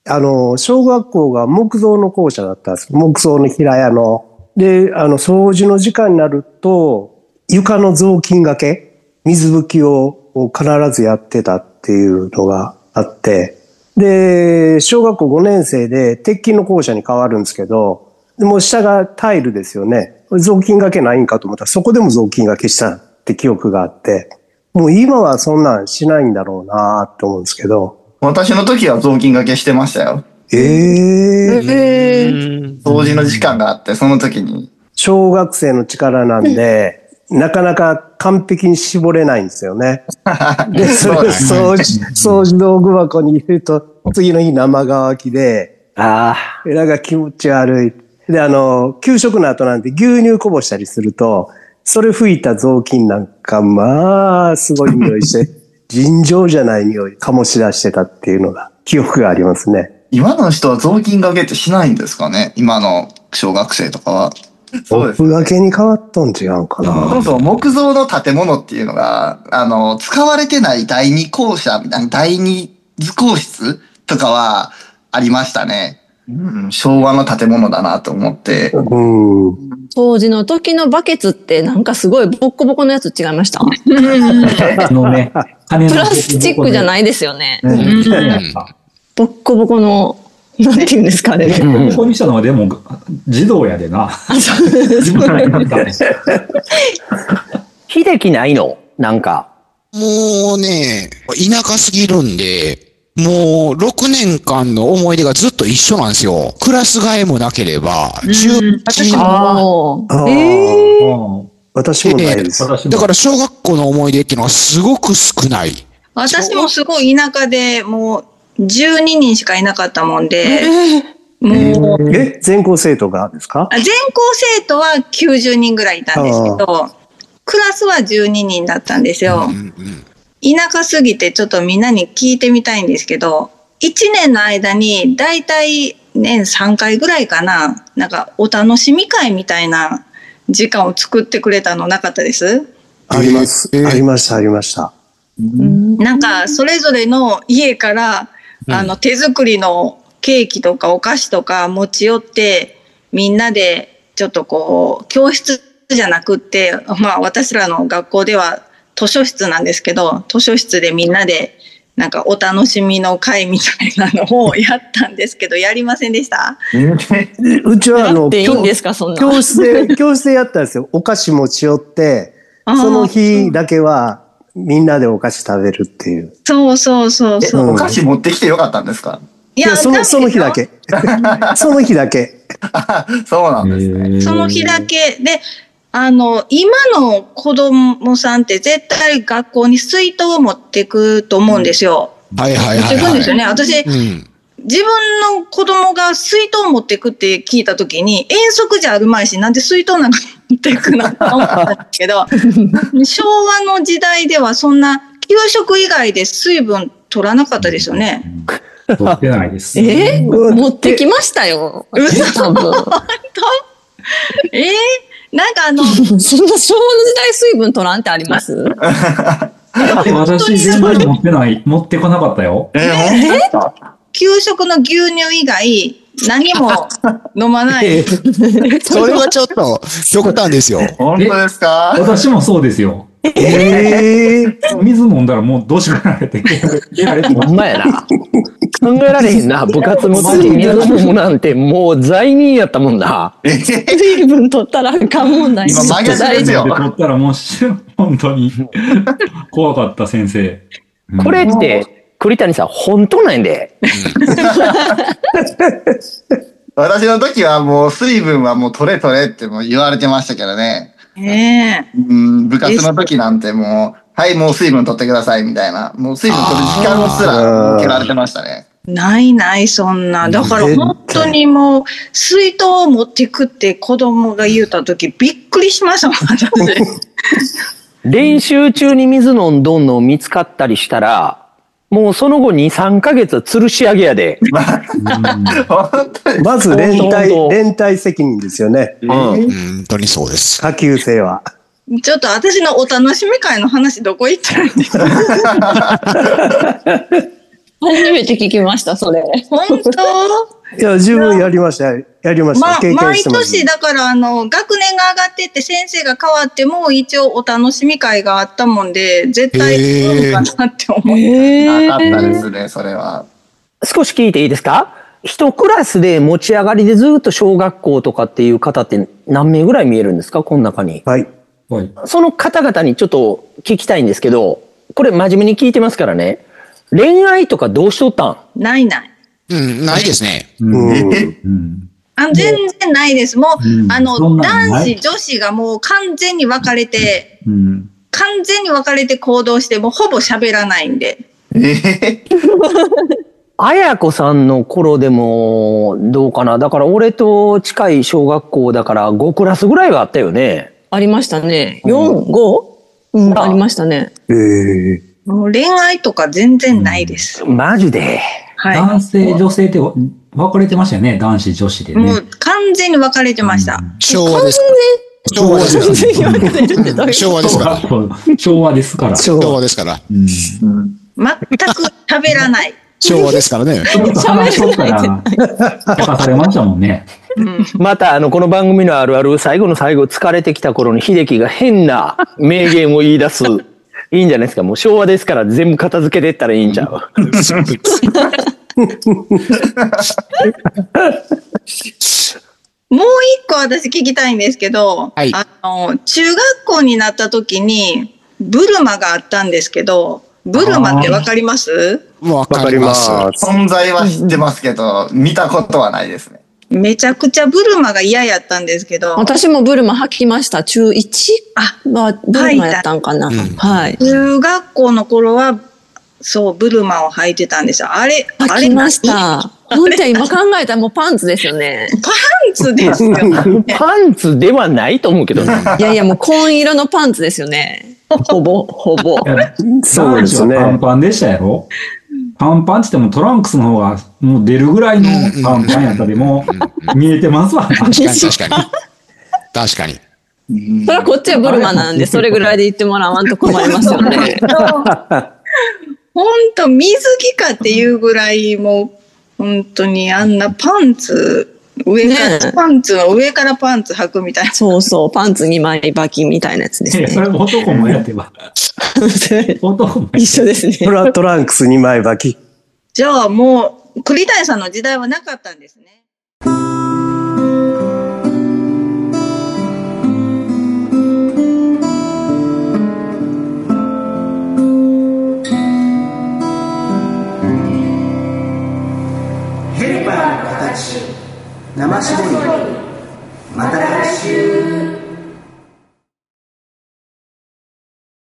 小学校が木造の校舎だったんです。木造の平屋の。で、掃除の時間になると、床の雑巾がけ、水拭きを必ずやってたっていうのがあって、で、小学校5年生で鉄筋の校舎に変わるんですけど、もう下がタイルですよね。雑巾がけないんかと思ったら、そこでも雑巾がけしたって記憶があって、もう今はそんなんしないんだろうなって思うんですけど。 私の時は雑巾がけしてましたよ。掃除の時間があって、その時に。 小学生の力なんで、なかなか完璧に絞れないんですよね。で、それを掃除道具箱に入れると、次の日生乾きで、なんか気持ち悪い。で、給食の後なんて牛乳こぼしたりすると、それ拭いた雑巾なんか、まあ、すごい匂いして、尋常じゃない匂い、醸し出してたっていうのが、記憶がありますね。 今の人は雑巾がけってしないんですかね？今の小学生とかは。 そうですね。がけに変わっとん違うかな。 そうそう、木造の建物っていうのが、使われてない第二校舎みたいな、第二図工室とかはありましたね。昭和の建物だなと思って。 掃除の時のバケツってなんかすごいボッコボコのやつ違いました？プラスチックじゃないですよね。ボッコボコの、なんて言うんですかね。 ここにしたのはでも児童やでな。 秀樹ないの？なんか。 もうね、田舎すぎるんで、もう6年間の思い出がずっと一緒なんですよ。クラス替えもなければ、 私もないです。 だから小学校の思い出っていうのはすごく少ない。 私もすごい田舎でもう12人しかいなかったもんで、 もう全校生徒がですか？ 全校生徒は90人ぐらいいたんですけど、クラスは12人だったんですよ。田舎すぎてちょっとみんなに聞いてみたいんですけど、1年の間にだいたい年3回ぐらいかな、なんかお楽しみ会みたいな時間を作ってくれたのなかったです？ あります。ありました、ありました。 なんかそれぞれの家から手作りのケーキとかお菓子とか持ち寄って、みんなでちょっとこう教室じゃなくって、まあ私らの学校では図書室なんですけど、図書室でみんなでなんかお楽しみの会みたいなのをやったんですけど、やりませんでした？ うちは教室でやったんですよ。お菓子持ち寄って、その日だけはみんなでお菓子食べるっていう。 そう。 お菓子持ってきてよかったんですか？ いや、その日だけ。その日だけ。 そうなんですね。 その日だけで、今の子供さんって絶対学校に水筒を持ってくと思うんですよ。 持ってくんですよね。私、自分の子供が水筒を持ってくって聞いたときに、遠足じゃあるまいし、なんで水筒なんか持ってくのと思ったんですけど、昭和の時代ではそんな給食以外で水分取らなかったですよね。 取ってないです。 持ってきましたよ。 嘘？本当？なんかそんな昭和の時代水分取らんってあります？ 私全然持ってこなかったよ。 給食の牛乳以外何も飲まない。 それはちょっと極端ですよ。 本当ですか？ 私もそうですよ。水飲んだらもうどうしようかなって。 ほんまやな。考えられへんな。部活の次に水飲むなんてもう罪人やったもんな。 水分取ったらあかんもんだ。 今曲げてですよ。 取ったらもう本当に怖かった先生。 これって栗谷さん本当なんで。 私の時はもう水分はもう取れってもう言われてましたけどね。部活の時なんてもう、はい、もう水分取ってくださいみたいな、もう水分取る時間すら受けられてましたね。 ないそんな。だから本当にもう水筒を持ってくって子供が言うた時びっくりしましたもん。 練習中に水飲んどんの見つかったりしたら、もうその後2、3ヶ月吊るし上げやで。 まず連帯責任ですよね。 本当にそうです。 下級生は。 ちょっと私のお楽しみ会の話どこ行ったらいいんですか？ 初めて聞きました、それ。 本当いや、自分やりました。やりました。経験毎してます。 年、だから、学年が上がってって先生が変わっても、一応お楽しみ会があったもんで、絶対来るかなって思う。 なかったですね、それは。 少し聞いていいですか？一クラスで持ち上がりでずっと小学校とかっていう方って何名ぐらい見えるんですか？この中に。 はい。 はい。 その方々にちょっと聞きたいんですけど、これ真面目に聞いてますからね。恋愛とかどうしとったん？ ないない。 うん、ないですね。 うん。 全然ないです。もう、 そんなん男ない子、女子がもう完全に分かれて、完全に分かれて行動して、もうほぼ喋らないんで。 綾子さんの頃でもどうかな。だから俺と近い小学校だから5クラスぐらいはあったよね。 ありましたね。4、5？ありましたね。 もう恋愛とか全然ないです。 マジで。 はい。 男性、女性って分かれてましたよね。男子、女子でね。 もう完全に分かれてました。 昭和です。昭和ですから。昭和ですから。 昭和ですから。 昭和ですから。 全く喋らない。 昭和ですからね。 話しとったら、聞かされましたもんね。 またこの番組のあるある最後の最後疲れてきた頃に秀樹が変な名言を言い出す。いいんじゃないですか。もう昭和ですから全部片付けてったらいいんちゃう。 もう一個私聞きたいんですけど、 はい、 中学校になった時にブルマがあったんですけど、ブルマってわかります？ わかります。 存在は知ってますけど、見たことはないですね。 めちゃくちゃブルマが嫌やったんですけど。 私もブルマ履きました。中1はブルマやったんかな。はい。 中学校の頃は、そう、ブルマを履いてたんですよ。あれ履きました。本当今考えたらもうパンツですよね。 パンツですよね。 パンツではないと思うけどね。 いやいや、もう紺色のパンツですよね。ほぼ。 そうですね。 パンパンでしたやろ？パンパンって言ってもトランクスの方がもう出るぐらいのパンパンやったでも見えてますわ。 確かに。確かに。 それはこっちはブルマなんで、それぐらいで言ってもらわんと困りますよね。 本当水着かっていうぐらい、もう本当にあんなパンツ、パンツの上からパンツ履くみたいな。 そうそう、パンツ2枚履きみたいなやつですね。 それも男もやってば。男も一緒ですね。 トランクス2枚履き。 じゃあもう栗谷さんの時代はなかったんですね。 ヘルパーの形生絞り。また来週。